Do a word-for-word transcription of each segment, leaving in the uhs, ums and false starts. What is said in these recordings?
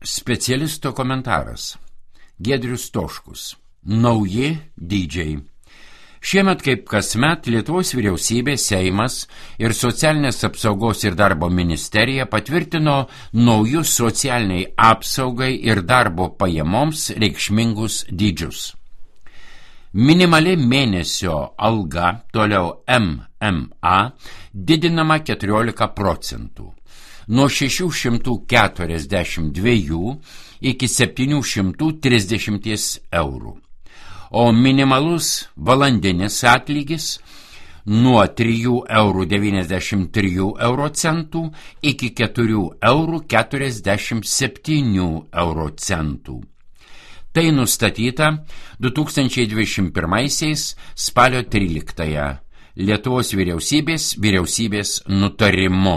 Specialisto komentaras. Giedrius Stoškus. Nauji dydžiai. Šiemet kaip kasmet Lietuvos vyriausybė, Seimas ir Socialinės apsaugos ir darbo ministerija patvirtino naujus socialiniai apsaugai ir darbo pajamoms reikšmingus dydžius. Minimali mėnesio alga, toliau M M A, didinama keturiolika procentų. Nuo šešių šimtų keturiasdešimt dviejų iki septynių šimtų trisdešimt eurų. O minimalus valandinis atlygis nuo trijų eurų devyniasdešimt trijų euro centų iki keturių eurų keturiasdešimt septynių euro centų. Tai nustatyta du tūkstančiai dvidešimt pirmaisiais spalio tryliktąją Lietuvos vyriausybės vyriausybės nutarimu.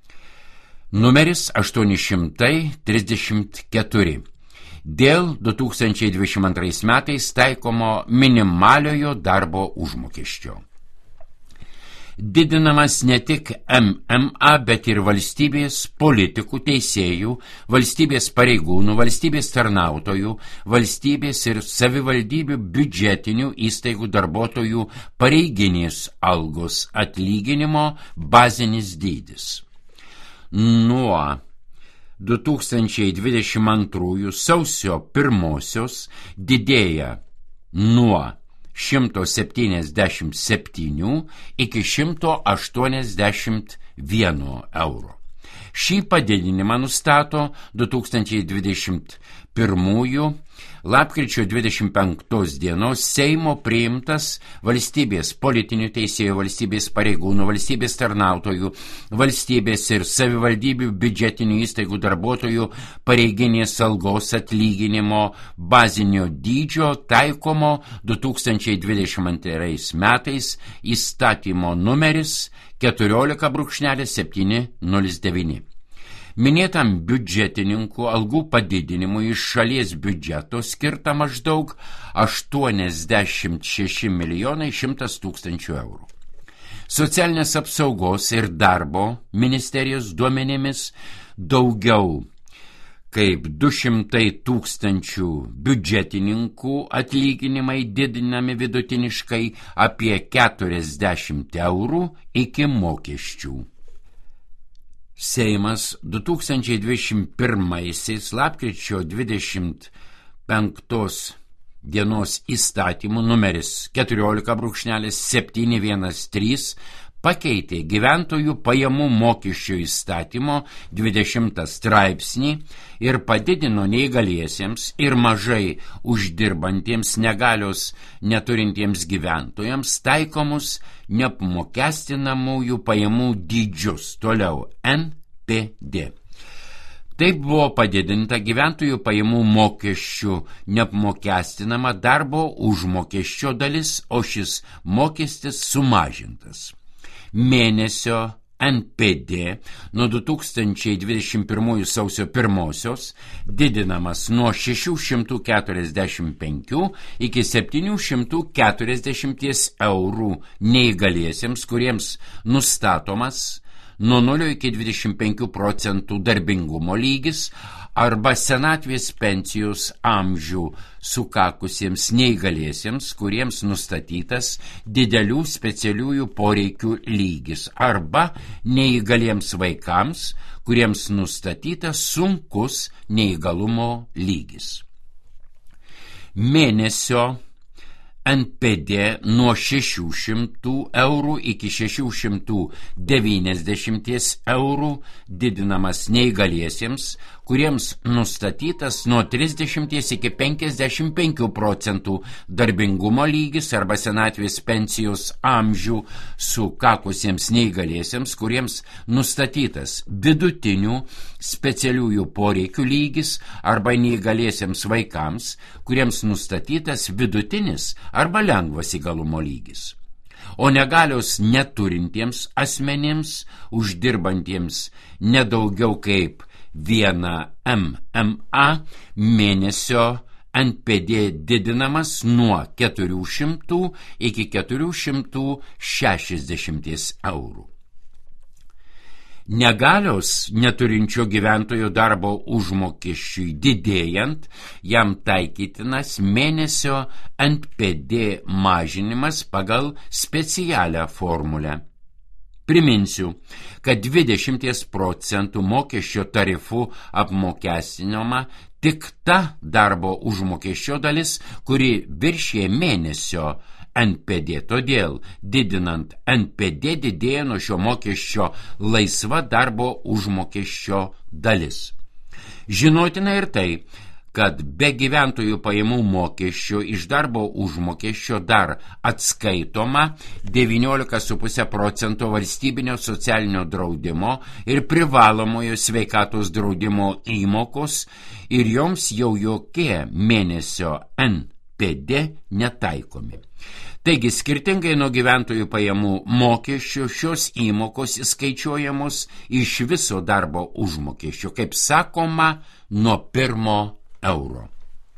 Numeris aštuoni šimtai trisdešimt keturi. Dėl du tūkstančiai dvidešimt antrais metais taikomo minimaliojo darbo užmokesčio. Didinamas ne tik M M A, bet ir valstybės politikų, teisėjų, valstybės pareigūnų, valstybės tarnautojų, valstybės ir savivaldybių biudžetinių įstaigų darbuotojų pareiginės algos atlyginimo bazinis dydis. Nuo du tūkstančiai dvidešimt antrųjų sausio pirmosios didėja nuo šimto septyniasdešimt septynių iki šimto aštuoniasdešimt vieno euro. Šį padidinimą nustato du tūkstančiai dvidešimt pirmųjų lapkričio dvidešimt penktos dienos Seimo priimtas valstybės politinių teisėjų, valstybės pareigūnų, valstybės tarnautojų, valstybės ir savivaldybių biudžetinių įstaigų darbuotojų pareiginės algos atlyginimo bazinio dydžio taikomo du tūkstančiai dvidešimt antrais metais įstatymo numeris keturiolika septyni nulis devyni. Minėtam biudžetininkų algų padidinimui iš šalies biudžeto skirta maždaug aštuoniasdešimt šeši milijonai šimtas tūkstančių eurų. Socialinės apsaugos ir darbo ministerijos duomenimis daugiau kaip du šimtai tūkstančių biudžetininkų atlyginimai didinami vidutiniškai apie keturiasdešimt eurų iki mokesčių. Seimas du tūkstančiai dvidešimt pirmaisiais lapkričio dvidešimt penktos dienos įstatymų numeris keturiolika septyni vienas trys pakeitė gyventojų pajamų mokesčio įstatymo dvidešimtą straipsnį ir padidino neįgaliesiems ir mažai uždirbantiems negalios neturintiems gyventojams taikomus neapmokestinamųjų pajamų dydžius, toliau N P D. Taip buvo padidinta gyventojų pajamų mokesčių neapmokestinama darbo užmokesčio dalis, o šis mokestis sumažintas. Mėnesio N P D nuo du tūkstančiai dvidešimt pirmųjų sausio pirmosios didinamas nuo šešių šimtų keturiasdešimt penkių iki septynių šimtų keturiasdešimt eurų neįgaliesiems, kuriems nustatomas nuo nulio iki dvidešimt penkių procentų darbingumo lygis arba senatvės pensijos amžių sukakusiems neįgaliesiems, kuriems nustatytas didelių specialiųjų poreikių lygis, arba neįgaliems vaikams, kuriems nustatytas sunkus neįgalumo lygis. Mėnesio N P D nuo šešių šimtų eurų iki šešių šimtų devyniasdešimt eurų didinamas neįgaliesiems, kuriems nustatytas nuo trisdešimt iki penkiasdešimt penkių procentų darbingumo lygis arba senatvės pensijos amžių sukakusiems neįgaliesiems, kuriems nustatytas vidutinių specialiųjų poreikių lygis arba neįgaliesiems vaikams, kuriems nustatytas vidutinis arba lengvas įgalumo lygis. O negalios neturintiems asmenims, uždirbantiems nedaugiau kaip vieną M M A, mėnesio N P D didinamas nuo keturių šimtų iki keturių šimtų šešiasdešimt eurų. Negalios neturinčio gyventojo darbo užmokesčiui didėjant, jam taikytinas mėnesio N P D mažinimas pagal specialią formulę. Priminsiu, kad dvidešimt procentų mokesčio tarifų apmokestinama tik ta darbo užmokesčio dalis, kuri viršė mėnesio N P D. Todėl, didinant N P D, didėja nuo šio mokesčio laisva darbo užmokesčio dalis. Žinotina ir tai, kad be gyventojų pajamų mokesčio iš darbo užmokesčio dar atskaitoma devyniolika su puse procento valstybinio socialinio draudimo ir privalomojo sveikatos draudimo įmokos ir joms jau jokie mėnesio N P D netaikomi. Taigi, skirtingai nuo gyventojų pajamų mokesčio, šios įmokos įskaičiuojamos iš viso darbo užmokesčio, kaip sakoma, nuo pirmo euro.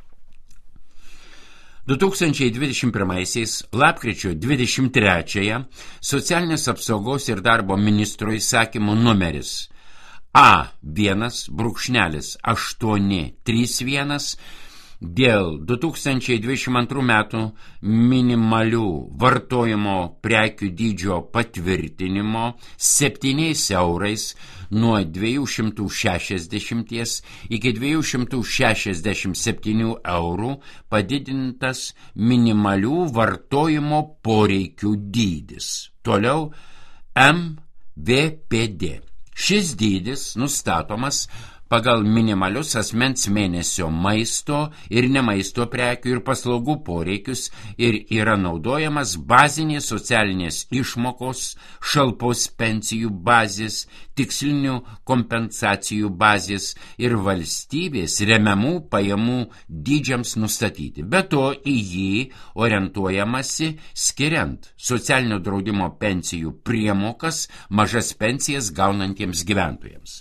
du tūkstančiai dvidešimt pirmaisiais lapkričio dvidešimt trečiąją socialinės apsaugos ir darbo ministro įsakymo numeris A vienas brūkšnelis aštuoni trys vienas dėl du tūkstančiai dvidešimt antrų metų minimalių vartojimo prekių dydžio patvirtinimo septyniais eurais nuo dviejų šimtų šešiasdešimties iki dviejų šimtų šešiasdešimt septynių eurų padidintas minimalių vartojimo poreikių dydis. Toliau M V P D. Šis dydis nustatomas pagal minimalius asmens mėnesio maisto ir nemaisto prekių ir paslaugų poreikius ir yra naudojamas bazinės socialinės išmokos, šalpos pensijų bazės, tikslinių kompensacijų bazės ir valstybės remiamų pajamų dydžiams nustatyti. Be to, į jį orientuojamasi skiriant socialinio draudimo pensijų priemokas mažas pensijas gaunantiems gyventojams.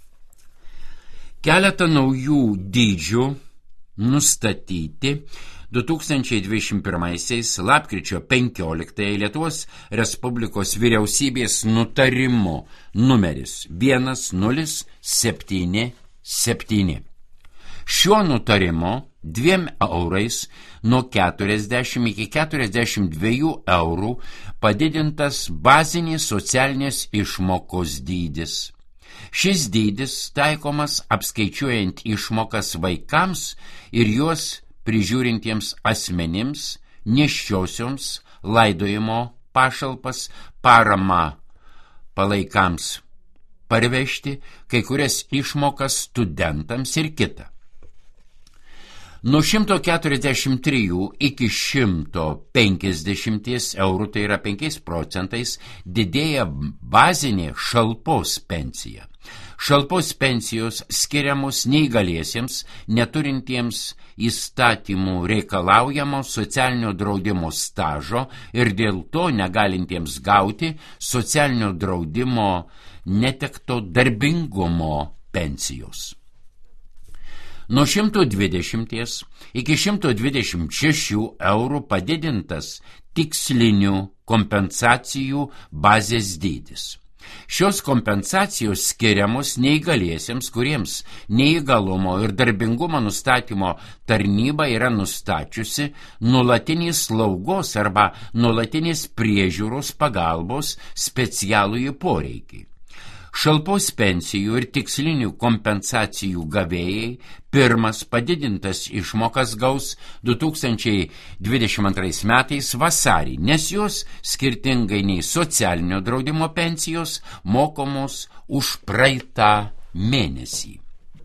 Keletą naujų dydžių nustatyti du tūkstančiai dvidešimt pirmaisiais lapkričio penkioliktąją Lietuvos Respublikos vyriausybės nutarimo numeris vienas nulis septyni septyni. Šiuo nutarimo dviem eurais nuo keturiasdešimt iki keturiasdešimt dviejų eurų padidintas bazinės socialinės išmokos dydis. Šis dydis taikomas apskaičiuojant išmokas vaikams ir juos prižiūrintiems asmenims, nėščiosioms, laidojimo pašalpas, parama palaikams parvežti, kai kurias išmokas studentams ir kita. Nuo šimto keturiasdešimt trijų iki šimto penkiasdešimt eurų, tai yra penkiais procentais, didėja bazinė šalpos pensija. Šalpos pensijos skiriamos neįgaliesiems, neturintiems įstatymų reikalaujamo socialinio draudimo stažo ir dėl to negalintiems gauti socialinio draudimo netekto darbingumo pensijos. Nuo šimto dvidešimt iki šimto dvidešimt šešių eurų padidintas tikslinių kompensacijų bazės dydis. Šios kompensacijos skiriamos neįgaliesiems, kuriems neįgalumo ir darbingumo nustatymo tarnyba yra nustačiusi nuolatinės slaugos arba nuolatinės priežiūros pagalbos specialųjį poreikį. Šalpos pensijų ir tikslinių kompensacijų gavėjai pirmas padidintas išmokas gaus du tūkstančiai dvidešimt antrais metais vasarį, nes jos, skirtingai nei socialinio draudimo pensijos, mokomos už praeitą mėnesį.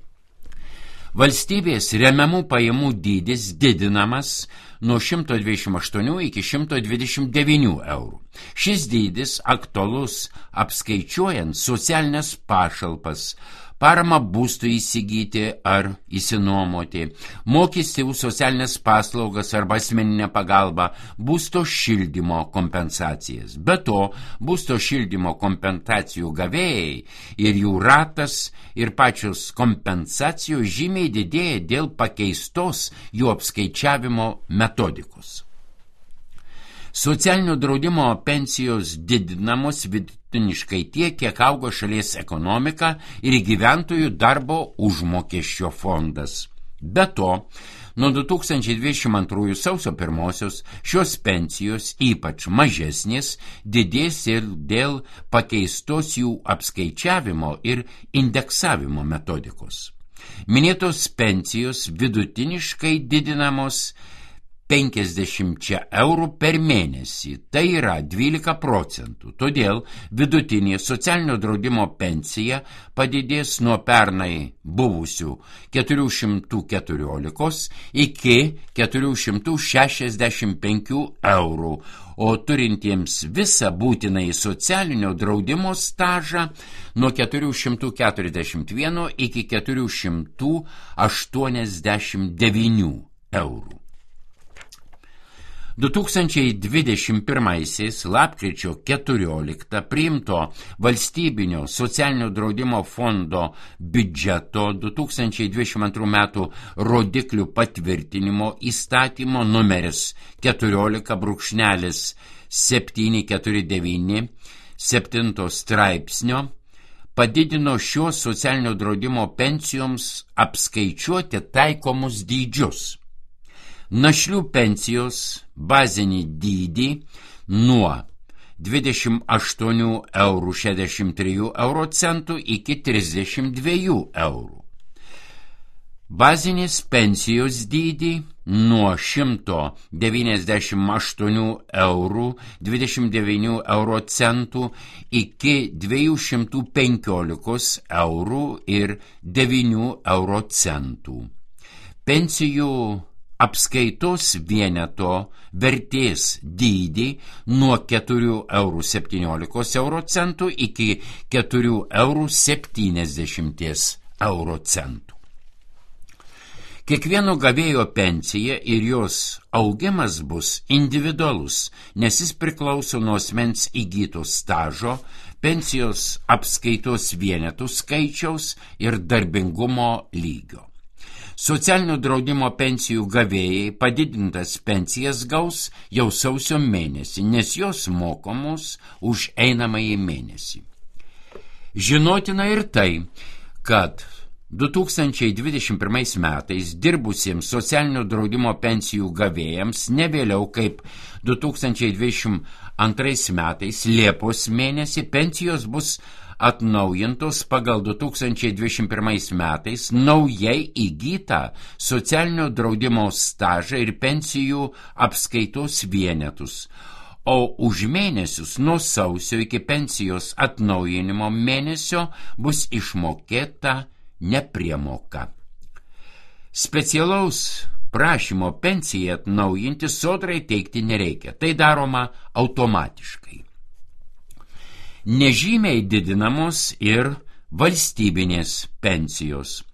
Valstybės remiamų pajamų dydis didinamas nuo šimto dvidešimt aštuonių iki šimto dvidešimt devynių eurų. Šis dydis aktualus apskaičiuojant socialinės pašalpas, paramą būstui įsigyti ar įsinuomoti, mokestį už socialinės paslaugas arba asmeninę pagalbą, būsto šildymo kompensacijas. Be to, būsto šildymo kompensacijų gavėjai ir jų ratas ir pačios kompensacijos žymiai didėja dėl pakeistos jų apskaičiavimo metodikos. Socialinio draudimo pensijos didinamos vidutiniškai tiek, kiek augo šalies ekonomika ir gyventojų darbo užmokesčio fondas. Be to, nuo du tūkstančiai dvidešimt antrųjų sausio pirmosios šios pensijos, ypač mažesnės, didės ir dėl pakeistos jų apskaičiavimo ir indeksavimo metodikos. Minėtos pensijos vidutiniškai didinamos penkiasdešimt eurų per mėnesį, tai yra dvylika procentų. Todėl vidutinė socialinio draudimo pensija padidės nuo pernai buvusių keturių šimtų keturiolikos iki keturių šimtų šešiasdešimt penkių eurų, o turintiems visą būtinai socialinio draudimo stažą nuo keturių šimtų keturiasdešimt vieno iki keturių šimtų aštuoniasdešimt devynių eurų. du tūkstančiai dvidešimt pirmaisiais lapkričio keturioliktą priimto valstybinio socialinio draudimo fondo biudžeto du tūkstančiai dvidešimt antrų metų rodiklių patvirtinimo įstatymo numeris keturiolika septyni keturi devyni septinto straipsnio padidino šios socialinio draudimo pensijoms apskaičiuoti taikomus dydžius. Našlių pensijos bazinį dydį nuo dvidešimt aštuonių eurų šešiasdešimt trijų centų iki trisdešimt dviejų eurų. Bazinės pensijos dydį nuo šimto devyniasdešimt aštuonių eurų dvidešimt devynių centų iki dviejų šimtų penkiolikos eurų ir devynių centų. Pensijų apskaitos vieneto vertės dydį nuo keturių eurų septyniolikos centų iki keturių eurų septyniasdešimt centų. Kiekvieno gavėjo pensija ir jos augimas bus individualus, nes jis priklauso nuo asmens įgyto stažo, pensijos apskaitos vienetų skaičiaus ir darbingumo lygio. Socialinio draudimo pensijų gavėjai padidintas pensijas gaus jau sausio mėnesį, nes jos mokamos už einamąjį mėnesį. Žinotina ir tai, kad du tūkstančiai dvidešimt pirmais metais dirbusiems socialinio draudimo pensijų gavėjams ne vėliau kaip du tūkstančiai dvidešimt antrais metais Liepos mėnesį pensijos bus atnaujintos pagal du tūkstančiai dvidešimt pirmais metais naujai įgytą socialinio draudimo stažą ir pensijų apskaitos vienetus, o už mėnesius nuo sausio iki pensijos atnaujinimo mėnesio bus išmokėta nepriemoka. Specialaus prašymo pensijai atnaujinti sodrai teikti nereikia, tai daroma automatiškai. Nežymiai didinamos ir valstybinės pensijos.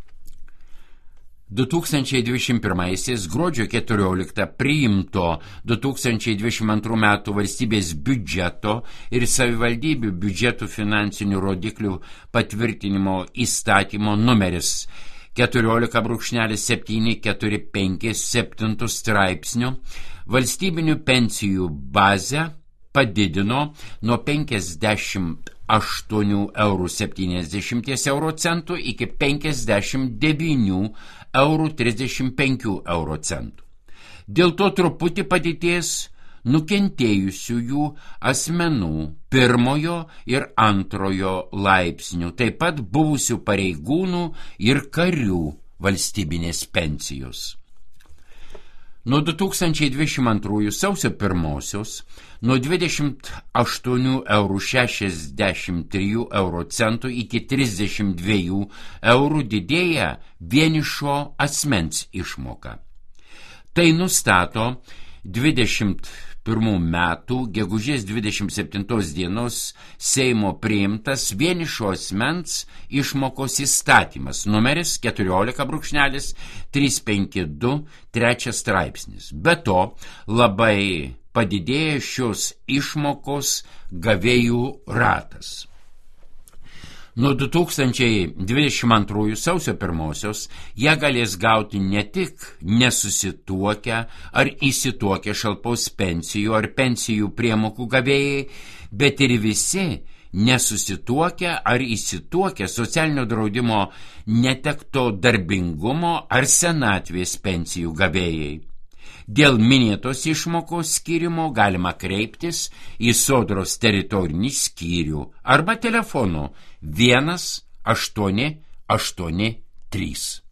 du tūkstančiai dvidešimt pirmaisiais gruodžio keturioliktą priimto du tūkstančiai dvidešimt antrų metų valstybės biudžeto ir savivaldybių biudžetų finansinių rodiklių patvirtinimo įstatymo numeris keturiolika septyni keturi penki septintų straipsnio valstybinių pensijų bazę padidino nuo penkiasdešimt aštuonių eurų septyniasdešimt centų iki penkiasdešimt devynių eurų trisdešimt penkių centų. Dėl to truputį padidės nukentėjusiųjų asmenų pirmojo ir antrojo laipsnių, taip pat buvusių pareigūnų ir karių valstybinės pensijos. Nuo du tūkstančiai dvidešimt antrųjų sausio pirmosios nuo dvidešimt aštuonių eurų šešiasdešimt trijų centų iki trisdešimt dviejų eurų didėja vienišo asmens išmoka. Tai nustato dvidešimt pirmų metų gegužės dvidešimt septintos dienos Seimo priimtas vienišo asmens išmokos įstatymas numeris keturiolika trys penki du trečias straipsnis. Be to labai padidėja šios išmokos gavėjų ratas. Nuo du tūkstančiai dvidešimt antrųjų sausio pirmosios ją galės gauti ne tik nesusituokę ar įsituokę šalpos pensijų ar pensijų priemokų gavėjai, bet ir visi nesusituokę ar įsituokę socialinio draudimo netekto darbingumo ar senatvės pensijų gavėjai. Dėl minėtos išmokos skyrimo galima kreiptis į Sodros teritorinį skyrių arba telefonu vienas aštuoni aštuoni trys.